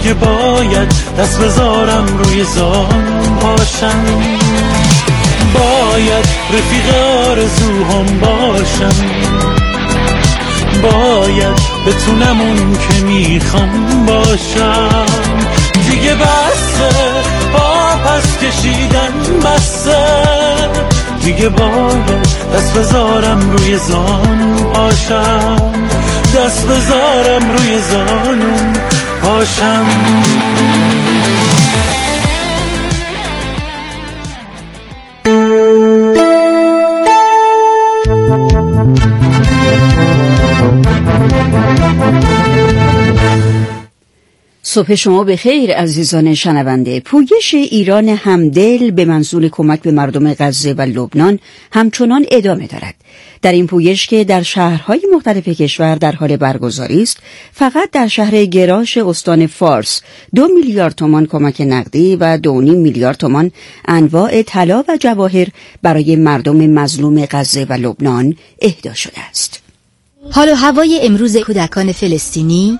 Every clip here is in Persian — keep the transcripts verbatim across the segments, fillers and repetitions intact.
دیگه باید دست بذارم روی زان پاشم، باید رفیق آرزوهام باشم، باید بتونم اون که میخوام باشم. دیگه بسه با پس کشیدن بسه، دیگه باید دست بذارم روی زان پاشم، دست بذارم روی زانم پاشم. صبح شما بخیر عزیزان شنونده. پویش ایران همدل به منظور کمک به مردم غزه و لبنان همچنان ادامه دارد. در این پویش که در شهرهای مختلف کشور در حال برگزاری است، فقط در شهر گراش استان فارس دو میلیارد تومان کمک نقدی و دو و نیم میلیارد تومان انواع طلا و جواهر برای مردم مظلوم غزه و لبنان اهدا شده است. حال و هوای امروز کودکان فلسطینی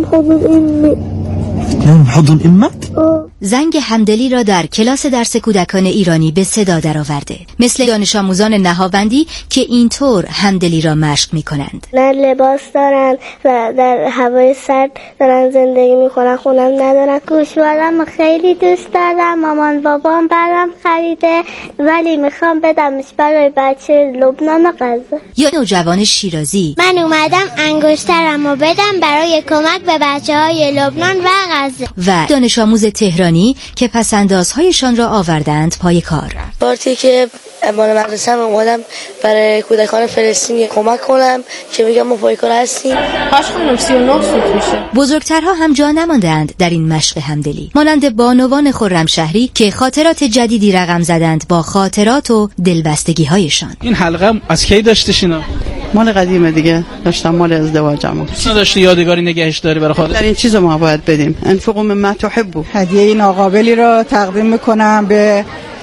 حضن امت زنگ همدلی را در کلاس درس کودکان ایرانی به صدا درآورده، مثل دانش آموزان نهاوندی که اینطور همدلی را مشق می کنند. نه لباس دارن و در هوای سرد دارن زندگی می کنن، خونم ندارن. گوشوارم خیلی دوست دارم، مامان بابام برام خریده ولی میخوام بدمش برای بچه لبنان و غزه. یا نوجوان شیرازی، من اومدم انگشترم رو بدم برای کمک به بچه های لبنان و غزه. و دانش آموز تهرانی که پسندازهایشان را آوردند پای کار. بارتی که امان مدرسه هم اومدم برای کودکان فلسطینی کمک کنم که میگم ما پای کار هستیم. هاش خانم سی و نه سوت میشه. بزرگترها هم جا نماندند در این مشق همدلی، مانند بانوان خرمشهری که خاطرات جدیدی رقم زدند با خاطرات و دلبستگی هایشان. این حلقه از کی داشتش اینا؟ مال قدیمه دیگه، داشتم مال ازدواجمو. چه داشتی یادگاری نگهش داری برای خودت؟ در این چیزو ما باید بدیم. انفقوا مما تحبوا. هدیه ناقابلی را تقدیم میکنم به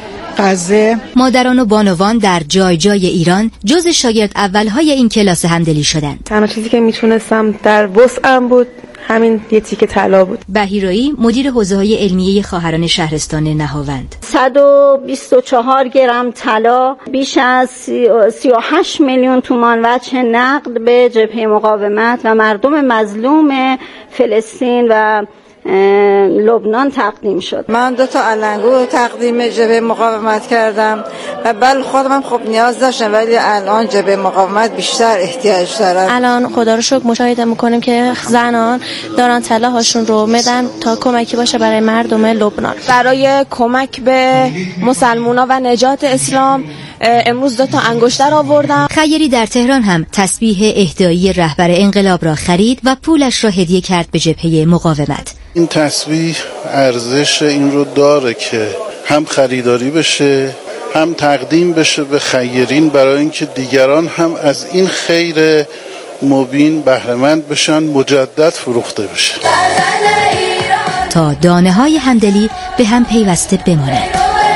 غزه. مادران و بانوان در جای جای ایران جز شاگرد اولهای این کلاس همدلی شدند. تنها چیزی که میتونستم در وسعم بود همین یه تیکه طلا بود. بهیرایی مدیر حوزه‌های علمیه خواهران شهرستان نهاوند. صد و بیست و چهار گرم طلا، بیش از سی و هشت میلیون تومان وجه نقد به جبهه مقاومت و مردم مظلوم فلسطین و لبنان تقدیم شد. من دو تا علنگو تقدیم جبهه مقاومت کردم و بل خودم خب نیاز داشتم ولی الان جبهه مقاومت بیشتر احتیاج دارد. الان خدا رو شکر مشاهده میکنیم که زنان دارن طلاهاشون رو میدن تا کمکی باشه برای مردم لبنان. برای کمک به مسلمونا و نجات اسلام امروز دو تا انگشتر آوردم. خیری در تهران هم تسبیح اهدایی رهبر انقلاب را خرید و پولش را هدیه کرد به جبهه مقاومت. این تسبیح ارزش این رو داره که هم خریداری بشه هم تقدیم بشه به خیرین برای اینکه دیگران هم از این خیر مبین بهره‌مند بشن، مجدد فروخته بشه تا دانه های همدلی به هم پیوسته بمانند.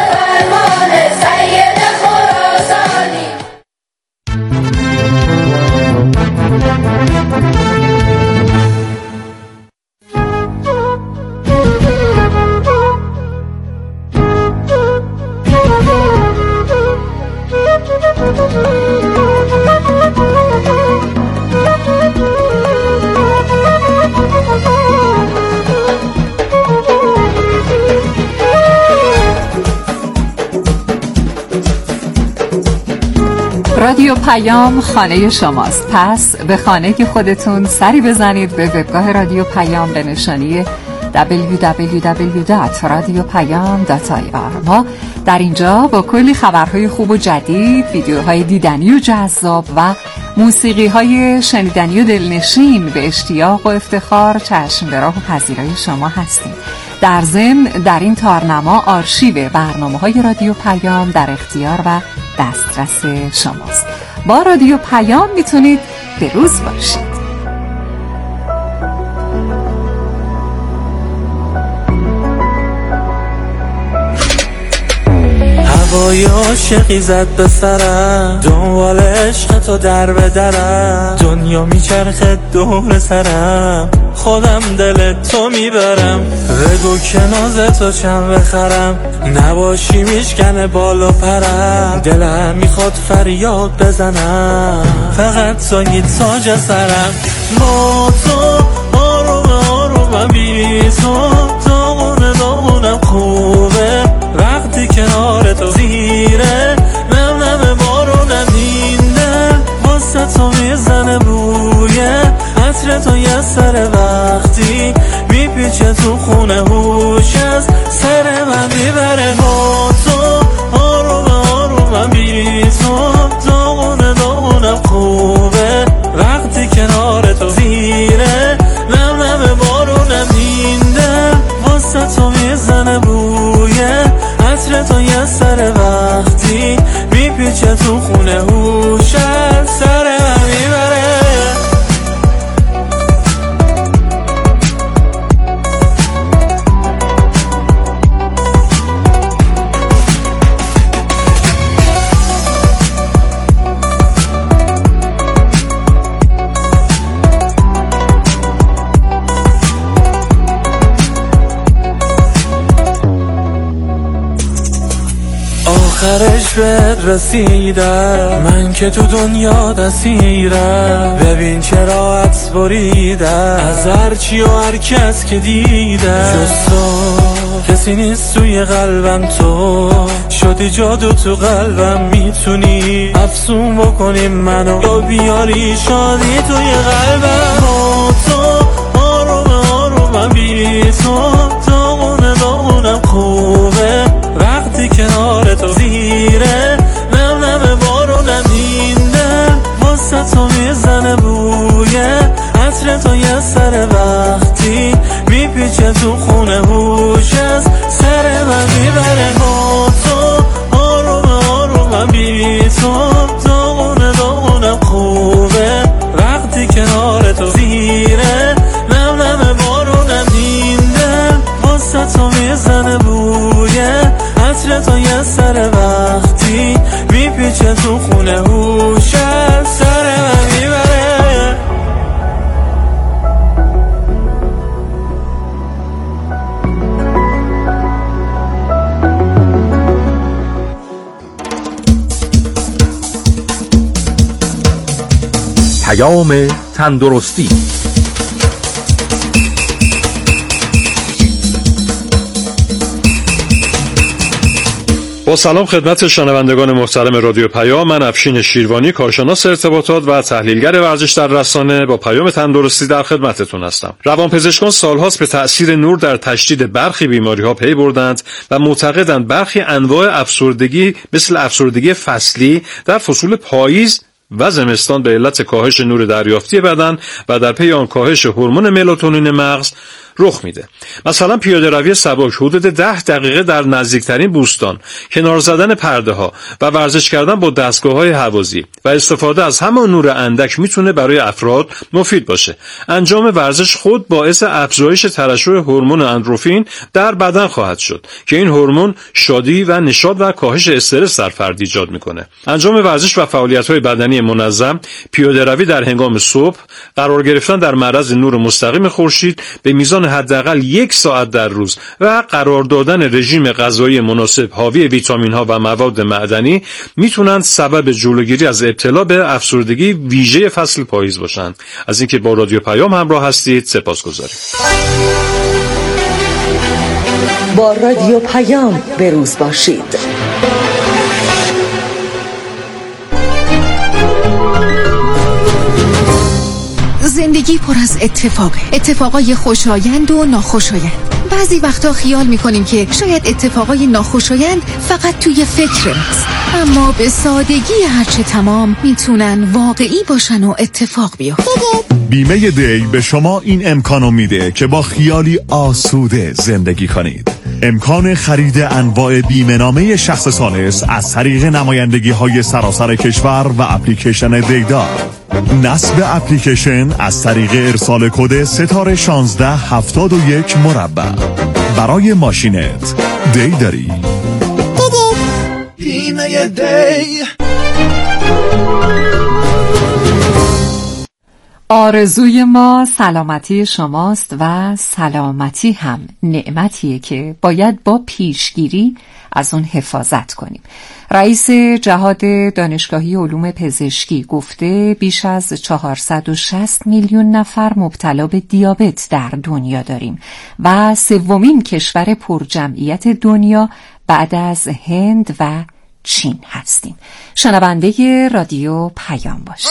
رادیو پیام خانه شماست. پس به خانه که خودتون سری بزنید به وبگاه رادیو پیام به نشانی دبلیو دبلیو دبلیو دات رادیو پیام دات آی آر. ما در اینجا با کلی خبرهای خوب و جدید، ویدیوهای دیدنی و جذاب و موسیقی‌های شنیدنی و دلنشین به اشتیاق و افتخار چشم به راه و پذیرای شما هستیم. در ضمن در این تارنما آرشیو برنامه‌های رادیو پیام در اختیار و دسترس شماست. با رادیو پیام میتونید به روز باشید. هوای عاشقی زد به سرم، دنبال عشق تو در به درم، دنیا میچرخه دور سرم، خودم دل تو میبرم. بگو که ناز تو چند بخرم، نباشی میشکنه بالا پرم. دلم میخواد فریاد بزنم، فقط تو هی تاج سرم. با تو آروم آرومم، بی تو داغونه داغونم خوبه. وقتی کنار تو زیره نم نم بارونم. این دل واسه تو میزنه بویه عطر تو یه سر. وقتی میپیچه تو خونه هوش از سر من میبره. با تو آروم آرومم، بی تو داغونه داغونم خوبه. وقتی کنار تو زیره نم نم بارونم. این دل واسه تو میزنه بویه عطر تو یه سر. وقتی میپیچه تو خونه هوش از سر من میبره. آخرش بهت رسیدم، من که تو دنیا دستیرم. ببین چرا عطس بریدم از هرچی و هر کس که دیدم. جز تو کسی نیست توی قلبم، تو شدی جادو تو قلبم. میتونی افسون بکنی منو یا بیاری شادی توی قلبم. با تو آروم آرومم، بی تو داغونه داغونم خوبه. وقتی کنار تو زیره نم نم بارونم. این دل واسه تو میزنه بویه عطر تو یه سر. وقتی میپیچه تو خونه هوش از سر من میبره. با تو آروم آرومم، بی تو داغونه داغونم خوبه. وقتی کنار تو زیره نم نم بارونم. این دل واسه تو میزنه بویه عطر تو یه سر. وقتی میپیچه تو خونه هوش از سر من میبره. پیام تندرستی. با سلام خدمت شنوندگان محترم رادیو پیام، من افشین شیروانی، کارشناس ارتباطات و تحلیلگر ورزش در رسانه، با پیام تندرستی در خدمتتون هستم. روانپزشکان سالهاست به تأثیر نور در تشدید برخی بیماری‌ها پی بردند و معتقدند برخی انواع افسردگی مثل افسردگی فصلی در فصول پاییز و زمستان به علت کاهش نور دریافتی بدن و در پی آن کاهش هورمون ملاتونین مغز رخ میده. مثلا پیاده روی سبک حدود ده دقیقه در نزدیکترین بوستان، کنار زدن پرده ها و ورزش کردن با دستگاه های هوازی و استفاده از همان نور اندک میتونه برای افراد مفید باشه. انجام ورزش خود باعث افزایش ترشح هورمون اندروفین در بدن خواهد شد که این هورمون شادی و نشاط و کاهش استرس در فرد ایجاد میکنه. انجام ورزش و فعالیت‌های بدنی منظم، پیاده روی در هنگام صبح، قرار گرفتن در معرض نور مستقیم خورشید به میزان حداقل یک ساعت در روز و قرار دادن رژیم غذایی مناسب حاوی ویتامین ها و مواد معدنی میتونند سبب جلوگیری از ابتلا به افسردگی ویژه فصل پاییز باشند. از اینکه با رادیو پیام همراه هستید سپاسگزاریم. با رادیو پیام به روز باشید. زندگی پر از اتفاقه، اتفاقای خوشایند و ناخوشایند. بعضی وقتا خیال میکنیم که شاید اتفاقای ناخوشایند فقط توی فکر ماست، اما به سادگی هرچه تمام میتونن واقعی باشن و اتفاق بیفته. بیمه دی به شما این امکانو میده که با خیالی آسوده زندگی کنید. امکان خرید انواع بیمه نامه شخص ثالث از طریق نمایندگی های سراسر کشور و اپلیکیشن دیدار. نصب اپلیکیشن از طریق ارسال کد ستاره شانزده هفتاد و یک مربع. برای ماشینت دی داری؟ بیمه دی. آرزوی ما سلامتی شماست و سلامتی هم نعمتیه که باید با پیشگیری از اون حفاظت کنیم. رئیس جهاد دانشگاهی علوم پزشکی گفته بیش از چهارصد و شصت میلیون نفر مبتلا به دیابت در دنیا داریم و سومین کشور پرجمعیت دنیا بعد از هند و چین هستیم. شنونده رادیو پیام باشید.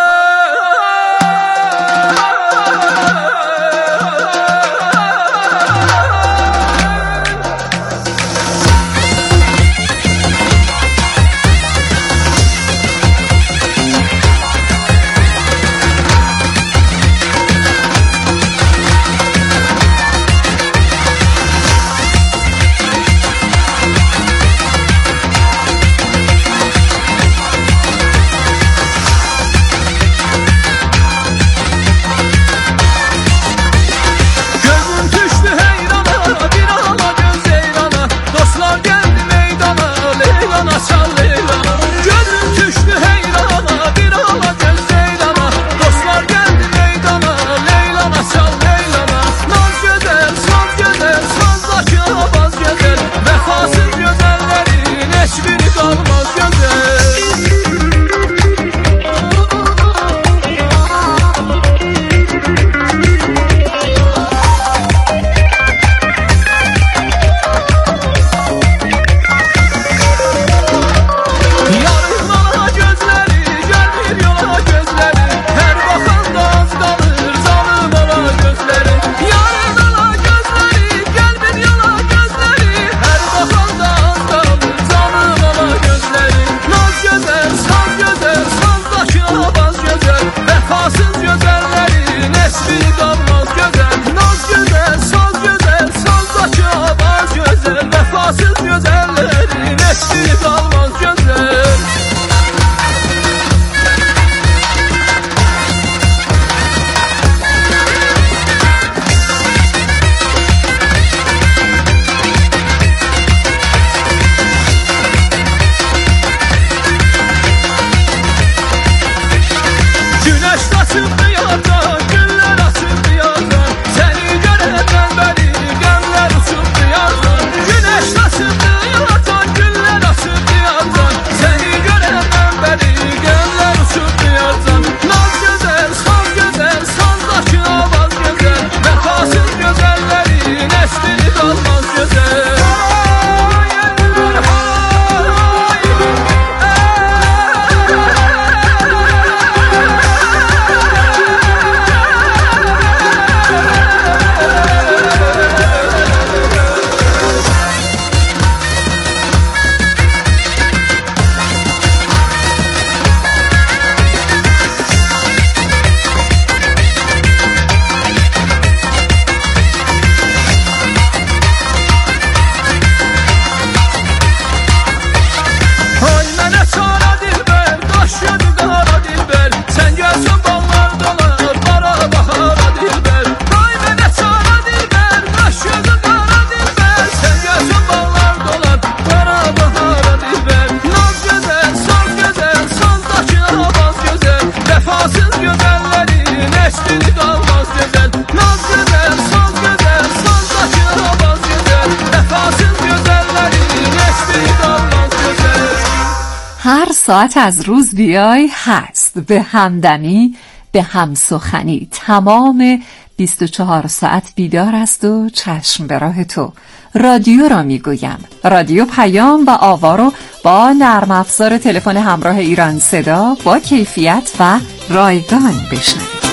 ساعت از روز بیای هست به همدمی، به همسخنی. تمام بیست و چهار ساعت بیدار است و چشم به راه تو. رادیو را میگویم، رادیو پیام و آوا رو با نرم افزار تلفن همراه ایران صدا با کیفیت و رایگان بشنوید.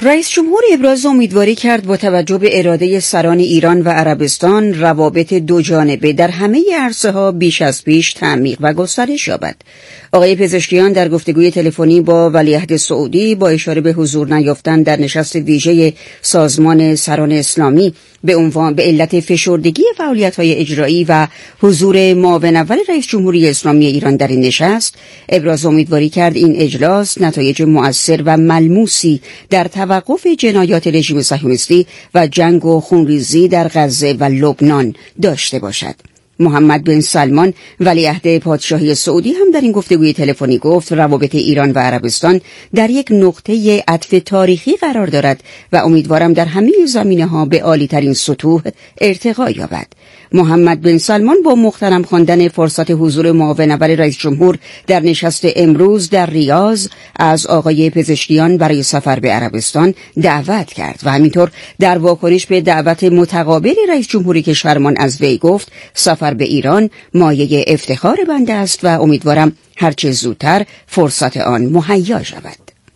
رئیس جمهور ابراز امیدواری کرد با توجه به اراده سران ایران و عربستان روابط دو جانبه در همه عرصه‌ها بیش از پیش تعمیق و گسترش یابد. آقای پزشکیان در گفتگوی تلفنی با ولیعهد سعودی با اشاره به حضور نیافتن در نشست ویژه سازمان سران اسلامی به عنوان به علت فشردگی فعالیت‌های اجرایی و حضور معاون اول رئیس جمهوری اسلامی ایران در این نشست ابراز امیدواری کرد این اجلاس نتایج مؤثر و ملموسی در توقف جنایات رژیم صهیونیستی و جنگ و خونریزی در غزه و لبنان داشته باشد. محمد بن سلمان ولیعهد پادشاهی سعودی هم در این گفتگوی تلفنی گفت روابط ایران و عربستان در یک نقطه عطف تاریخی قرار دارد و امیدوارم در همه زمینه‌ها به عالی‌ترین سطوح ارتقا یابد. محمد بن سلمان با محترم خواندن فرصت حضور معاون اول رئیس جمهور در نشست امروز در ریاض از آقای پزشکیان برای سفر به عربستان دعوت کرد و همینطور در واکنش به دعوت متقابل رئیس جمهوری کشورمان از وی گفت سفر به ایران مایه افتخار بنده است و امیدوارم هرچه زودتر فرصت آن مهیا شود.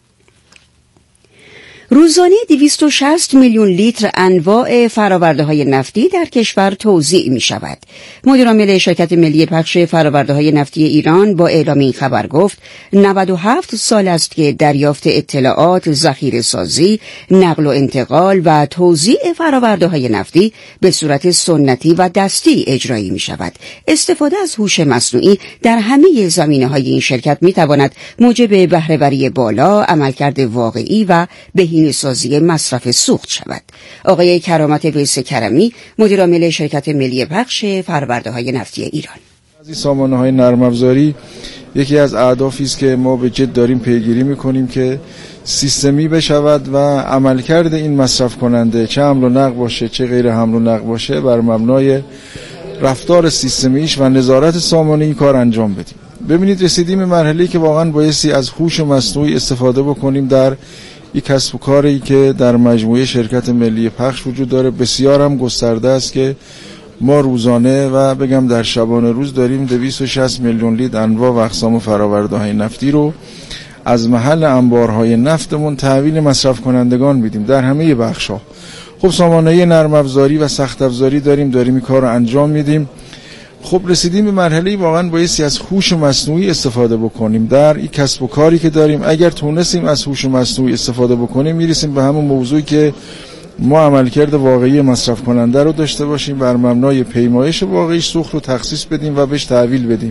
روزانه دویست و شصت میلیون لیتر انواع فرآورده‌های نفتی در کشور توزیع می شود. مدیر عامل شرکت ملی پخش فرآورده‌های نفتی ایران با اعلام این خبر گفت نود و هفت سال است که دریافت اطلاعات، ذخیره سازی، نقل و انتقال و توزیع فرآورده‌های نفتی به صورت سنتی و دستی اجرایی می شود. استفاده از هوش مصنوعی در همه زمینه‌های این شرکت می تواند موجب بهره‌وری بالا، عملکرد واقعی و بهینه سازی مصرف سوخت شود. آقای کرامت ویس کرمی مدیر عامل شرکت ملی پخش فرآورده‌های نفتی ایران: از این سامانه‌های نرم افزاری یکی از اهدافی است که ما به جد داریم پیگیری می‌کنیم که سیستمی بشود و عملکرد این مصرف کننده چه حمل و نقل باشه چه غیر حمل و نقل باشه بر مبنای رفتار سیستمیش و نظارت سامانه‌ای کار انجام بدیم. ببینید رسیدیم به مرحله‌ای که واقعاً بایستی از هوش مصنوعی استفاده بکنیم در یک کسب و کاری که در مجموعه شرکت ملی پخش وجود داره، بسیار هم گسترده است که ما روزانه و بگم در شبانه روز داریم دویست و شصت میلیون لیتر انواع و اقسام فرآورده‌های نفتی رو از محل انبارهای نفتمون تحویل مصرف کنندگان میدیم در همه بخش‌ها. خب سامانه نرم افزاری و سخت افزاری داریم داریم این کار رو انجام میدیم. خب رسیدیم به مرحله‌ای واقعاً بایستی از هوش مصنوعی استفاده بکنیم در این کسب و کاری که داریم. اگر تونستیم از هوش مصنوعی استفاده بکنیم میرسیم به همون موضوعی که ما عملکرد واقعی مصرف کننده رو داشته باشیم، بر مبنای پیمایش واقعی سوخت رو تخصیص بدیم و بهش تحویل بدیم.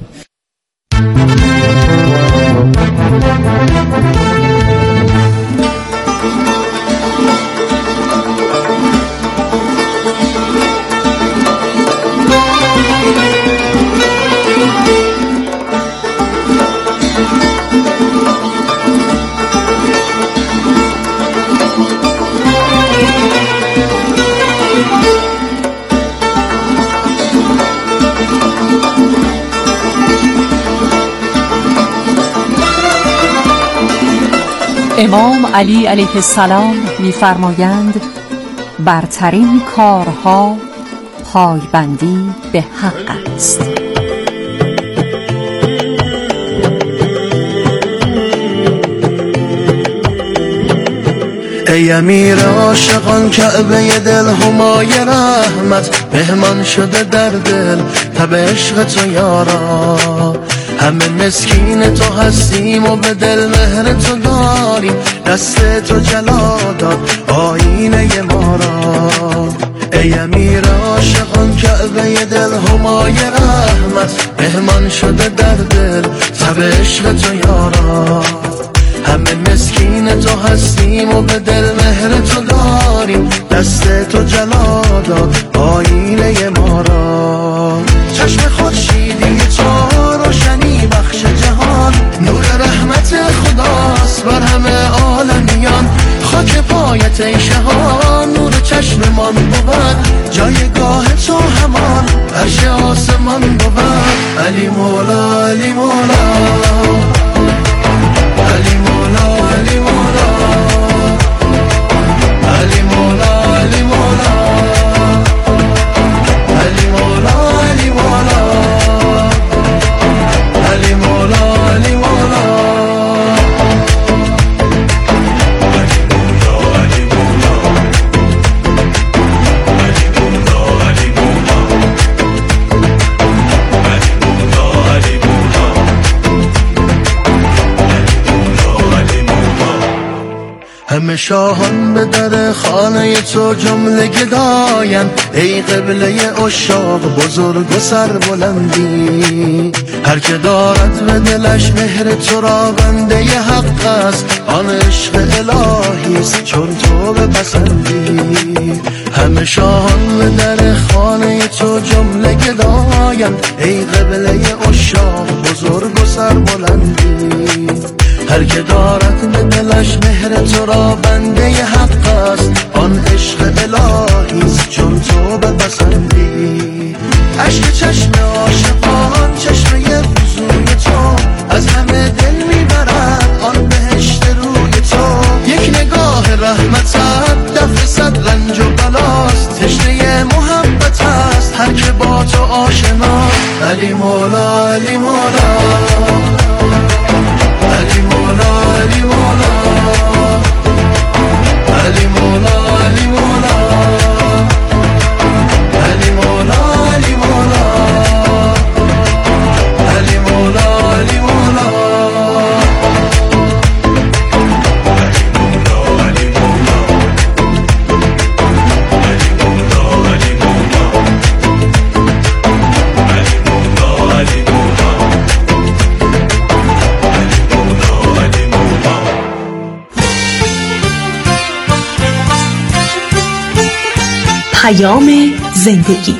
امام علی علیه السلام می‌فرمایند برترین کارها پایبندی به حق است. ای امیر عاشقان کعبه دل همای رحمت مهمان شده در دل تب عشق تو یارا، همه مسکین تو هستیم و به دل مهر تو داریم، دست تو جلا داد آینه ما را. ای امیر عاشقان کعبه دل همای رحمت مهمان شده در دل تب عشق تو یارا، همه مسکین تو هستیم و به دل مهر تو داریم، دست تو جلا داد آینه ما را. چشم خورشیدی تو روشنی بخش جهان، نور رحمت خداست بر همه عالمیان، خاک پایت ای شهان نور چشممان بود، جایگاه تو همان عرش آسمان بود. علی مولا علی مولا علی مولا علی مولا علی مولا علی مولا علی مولا علی مولا علی مولا علی مولا علی مولا همه شاهان به در خانه تو جمله گداین، ای قبله عشاق بزرگ و سربلندی. هر که دارد به دلش مهر تو را بنده ی حق است، آن عشق الهی است چون تو بپسندی. همه شاهان به در خانه تو جمله گداین، ای قبله عشاق بزرگ و سربلندی. هر که دارد به دلش مهر تو را بنده ی حق است، آن عشق الهی است چون تو بپسندی. عشق چشم عاشقان چشمه وضوی تو، از همه دل میبرد آن بهشت روی تو. یک نگاه رحمتت دفع صد رنج و بلاست، تشنه محبت است هر که با تو آشنا. علی مولا علی مولا علی مولا علی مولا علی مولا علی مولا علی مولا علی مولا علی مولا علی مولا. پیام زندگی.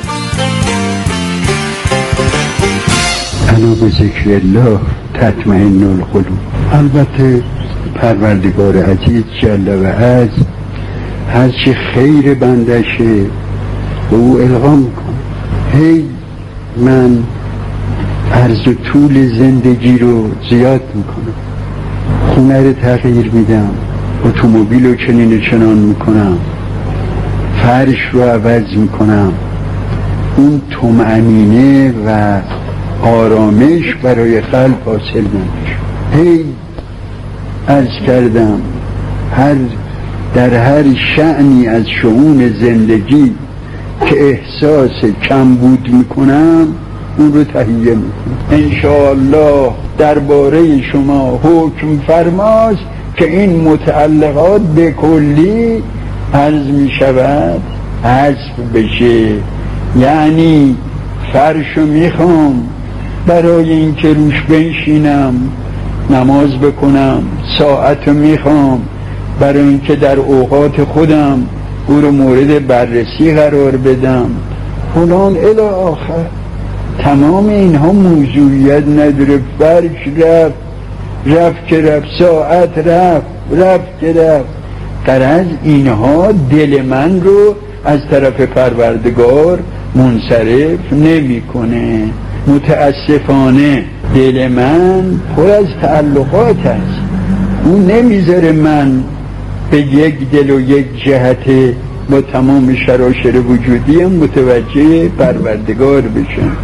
الا به ذکر الله تطمئن القلوب. البته پروردگار عزیز جل و عز هرچی خیر بندشه به او القا میکنه. هی من عرض و طول زندگی رو زیاد میکنم، خونه رو تغییر میدم، اتومبیل رو چنین و چنان میکنم، فرش رو عوض میکنم. اون طمأنینه و آرامش برای خلق حاصل نمیشه. هی عرض کردم هر در هر شأنی از شؤون زندگی که احساس کمبود میکنم اون رو تهیه میکنم. انشاءالله درباره شما حکم فرماست که این متعلقات به کلی عرض می شود حذف بشه. یعنی فرشو میخوام برای اینکه روش بنشینم نماز بکنم، ساعتو میخوام برای اینکه در اوقات خودم او رو مورد بررسی قرار بدم، فلان الی آخر. تمام اینها موضوعیت نداره. فرش رفت رفت که رفت، ساعت رفت رفت که رفت. غرض اینها دل من رو از طرف پروردگار منصرف نمیکنه. متاسفانه دل من پر از تعلقات است، اون نمیذاره من به یک دل و یک جهت با تمام شراشر وجودیم متوجه پروردگار بشم.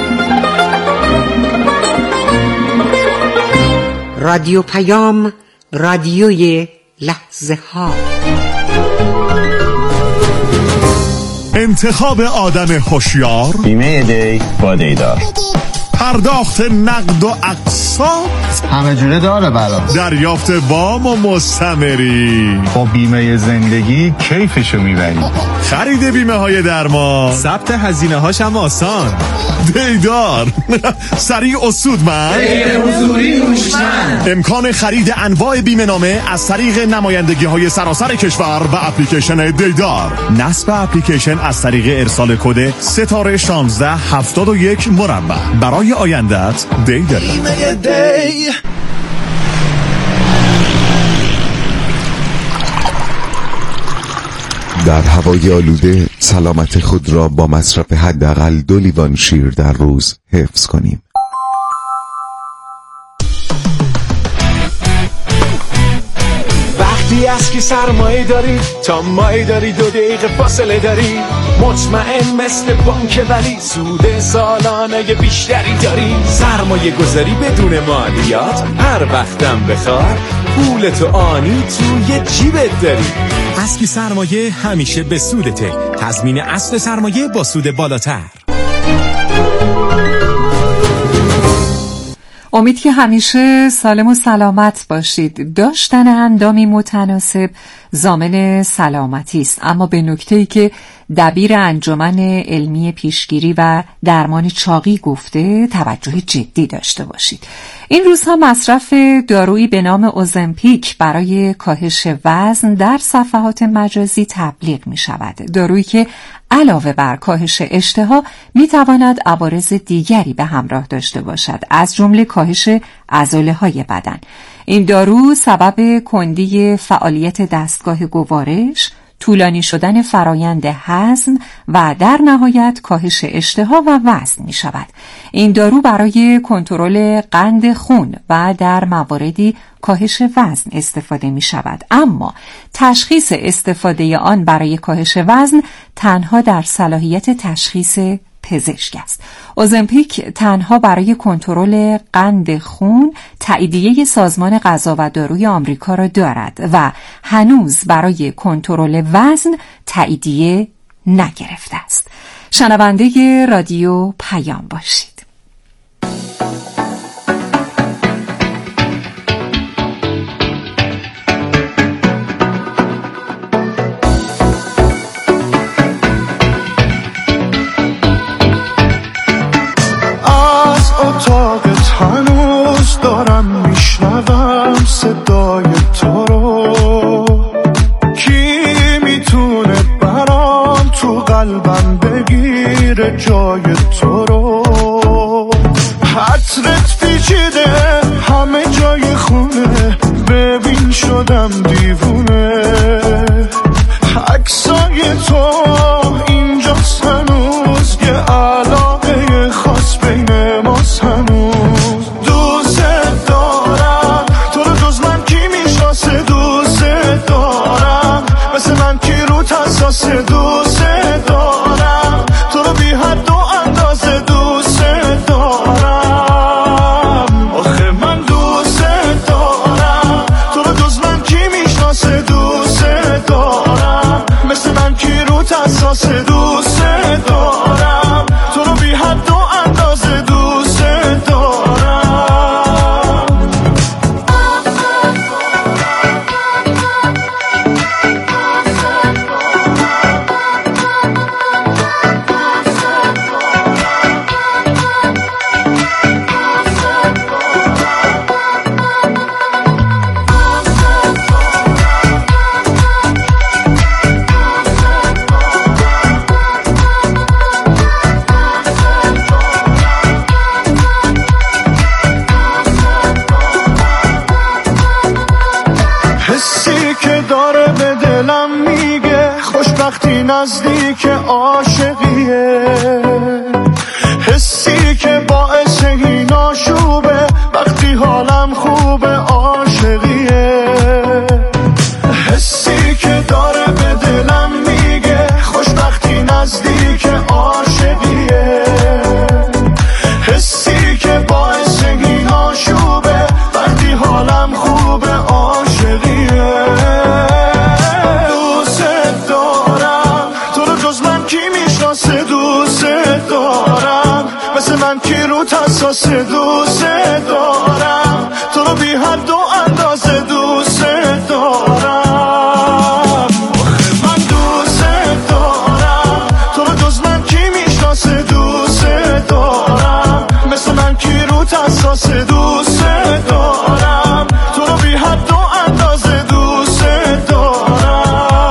رادیو پیام، رادیوی لحظه ها. انتخاب آدم هوشیار، بیمه دی با دیدار، پرداخت نقد و اقساط همه جوره داره برا، دریافت وام و مستمری. با بیمه زندگی کیفشو میبری. خرید بیمه های درمان، ثبت هزینه هاش هم آسان. دیدار سریع و سودمند، غیر حضوری هوشمند. امکان خرید انواع بیمه نامه از طریق نمایندگی های سراسر کشور و اپلیکیشن دیدار. نصب اپلیکیشن از طریق ارسال کد ستاره شانزده هفتاد و یک مربع. برای آیندت دیدار. بیمه دی. در هوای آلوده سلامت خود را با مصرف حداقل دو لیوان شیر در روز حفظ کنیم. وقتی از که سرمایه داری تا مایه داری، دو دقیقه فاصله داری، مطمئن مثل بانک ولی سود سالانه بیشتری داری. سرمایه گذاری بدون مالیات، هر وقتم بخواد پولتو آنی توی جیبت داری. از که سرمایه همیشه به سودته. تضمین اصل سرمایه با سود بالاتر. امید که همیشه سالم و سلامت باشید. داشتن اندامی متناسب ضامن سلامتی است، اما به نکته‌ای که دبیر انجمن علمی پیشگیری و درمان چاقی گفته توجه جدی داشته باشید. این روزها مصرف دارویی به نام اوزمپیک برای کاهش وزن در صفحات مجازی تبلیغ می شود. دارویی که علاوه بر کاهش اشتها می تواند عوارض دیگری به همراه داشته باشد، از جمله کاهش عضله‌های بدن. این دارو سبب کندی فعالیت دستگاه گوارش، طولانی شدن فرایند هضم و در نهایت کاهش اشتها و وزن می شود. این دارو برای کنترل قند خون و در مواردی کاهش وزن استفاده می شود، اما تشخیص استفاده آن برای کاهش وزن تنها در صلاحیت تشخیص پزشک است. اوزمپیک تنها برای کنترل قند خون تاییدیه سازمان غذا و داروی آمریکا را دارد و هنوز برای کنترل وزن تاییدیه نگرفته است. شنونده رادیو پیام باشید. اتاقت هنوز دارم میشنوم صدای تو رو، کی میتونه برام تو قلبم بگیره جای تو رو؟ حطرت پیچیده همه جای خونه، ببین شدم دیوونه. عکسای تو اینجاست هنوز، یه علاقه خاص بین ماست هنوز. دوست دارم تو رو، جز من کی میشناسه؟ دوست دارم مثل من کی رو حساسه؟ دوست دارم تو رو بی حد و اندازه. دوست دارم آخه من دوست دارم تو رو، جز من کی میشناسه؟ دوست دارم مثل من کی رو حساسه؟ دوست دارم تو رو بی حد و اندازه. دوست دارم حسی که داره به دلم میگه خوشبختی نزدیک عاشقیه، حسی که باعث این آشوبه وقتی حالم خوبه عاشقیه. حسی که داره به دلم میگه خوشبختی نزدیک عاشقیه، حسی که باعث این آشوبه وقتی حالم خوبه عاشقیه. دوست دارم تو رو، جز من کی میشناسه؟ دوست دارم مثل من کی رو حساسه؟ دوست دارم تو رو بی حد و اندازه. دوست دارم آخه من دوست دارم تو رو، جز من کی میشناسه؟ دوست دارم مثل من کی رو حساسه؟